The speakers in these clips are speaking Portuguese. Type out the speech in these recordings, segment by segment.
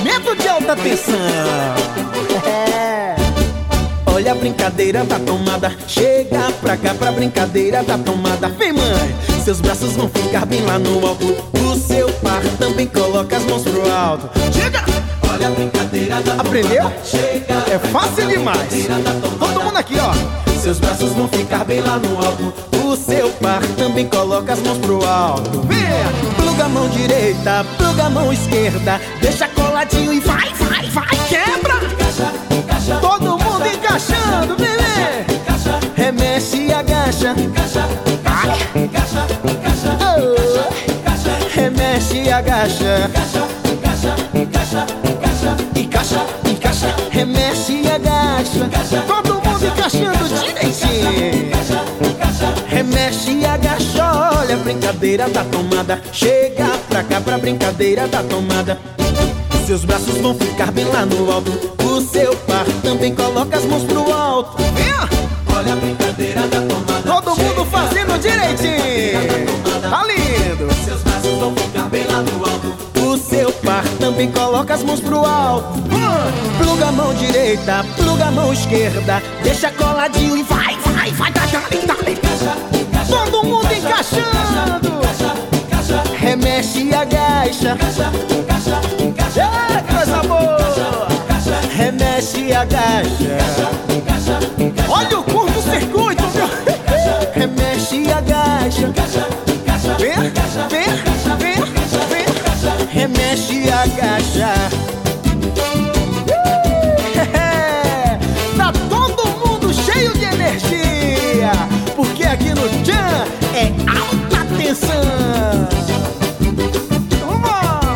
sargento de alta tensão. Olha a brincadeira da tomada, chega pra cá pra brincadeira da tomada. Vem, mãe, seus braços vão ficar bem lá no alto. O seu par também coloca as mãos pro alto. Chega! Olha a brincadeira da tomada. Aprendeu? Chega. É fácil demais. Todo mundo aqui, ó. Seus braços vão ficar bem lá no alto. O seu par também coloca as mãos pro alto. Vem! Pluga a mão direita, pluga a mão esquerda. Deixa coladinho e vai, vai, vai, quebra! Encaixa, encaixa. Todo mundo encaixando, bebê! Encaixa, Remexe e agacha. encaixa, encaixa, encaixa, encaixa, encaixa, Remexe e agacha. encaixa, encaixa, encaixa, encaixa, Encaixa, encaixa, remexe e agacha. Todo mundo encaixando direitinho. Remexe e agacha. Olha a brincadeira da tomada. Chega pra cá pra brincadeira da tomada. Seus braços vão ficar bem lá no alto. O seu par também coloca as mãos pro alto. Vem! olha a brincadeira da tomada. Todo mundo fazendo direitinho. Tá lindo. Seus braços vão ficar bem lá no alto. O seu par também coloca as mãos pro alto. Pluga a mão direita, pluga a mão esquerda. Deixa coladinho e vai, vai, vai, dali, dali. Encaixa, encaixa, Todo mundo encaixando. encaixa, encaixa, Remexe e agacha. encaixa, encaixa, encaixa, É, coisa boa. encaixa, Remexe e agacha. encaixa, encaixa, Olha o curto-circuito, meu. Remexe e agacha. encaixa, encaixa, Vem, vem, vem, vem. Remexe e agacha. Tá todo mundo cheio de energia, porque aqui no Tchan é alta tensão. Vamos!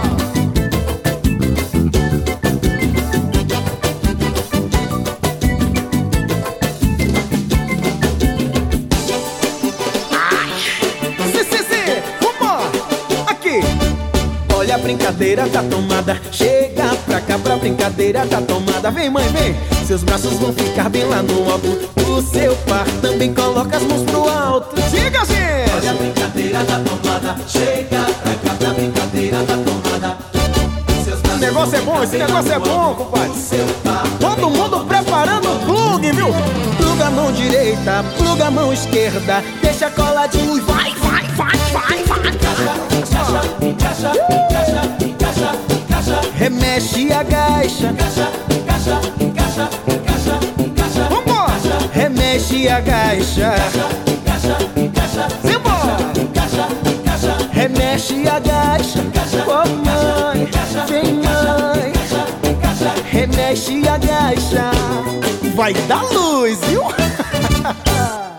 Vamos! Aqui! Olha a brincadeira da tomada. Chega pra cá pra brincadeira da tomada. Vem, mãe, vem. Seus braços vão ficar bem lá no alto. O seu par também coloca as mãos pro alto. Diga, olha a gente! brincadeira da tomada. Chega pra cá pra brincadeira da tomada. Seus Esse negócio é bom, esse negócio é bom, compadre. Todo mundo preparando o plugue, viu? Pluga a mão direita, pluga a mão esquerda. Deixa coladinho e vai, vai, vai, vai, vai. Encaixa, encaixa, encaixa, encaixa, encaixa, Remexe e agacha. encaixa, encaixa, encaixa, encaixa, encaixa, Vambora! Remexe e agacha. encaixa, encaixa, Simbora! encaixa, encaixa, Remexe e agacha. Oh, mãe, vem, mãe. Remexe e agacha. Vai dar luz, viu?